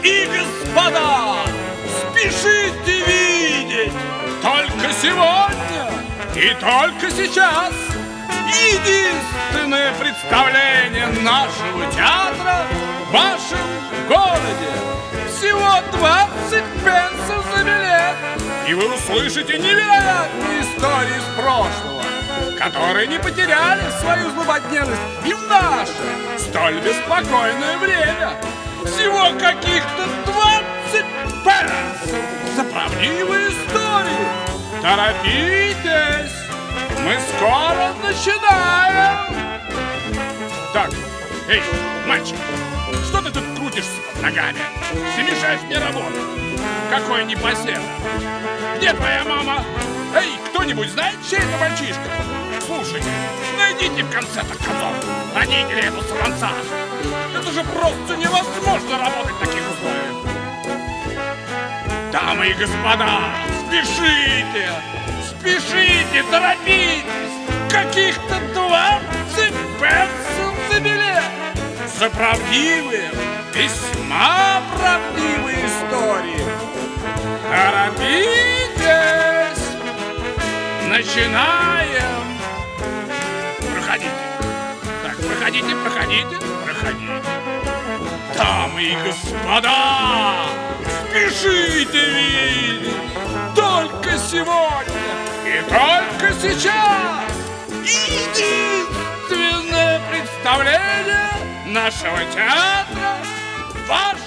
и господа, спешите видеть только сегодня и только сейчас единственное представление нашего театра в вашем городе. Всего 20 пенсов за билет, и вы услышите невероятные истории из прошлого, которые не потеряли свою злободневность и в наше столь беспокойное время. Всего каких-то 20 пенсов за правдивые истории. Торопитесь, мы скоро начинаем. Так, эй, мальчик, что ты тут крутишься под ногами? Ты мешаешь мне работать. Какой непоседа. Где твоя мама? Эй, кто-нибудь знает, чей это мальчишка? Слушайте, найдите в конце-то концов родителей этого сорванца. Это же просто невозможно работать в таких условиях. Дамы и господа, спешите! Спешите, торопитесь! Каких-то 20 пенсов за билет! За правдивые, весьма правдивые истории! Торопитесь! Начинаем! Проходите! Так, проходите, проходите, проходите! Дамы и господа! Спешите видеть! Только сегодня и только сейчас единственное представление нашего театра в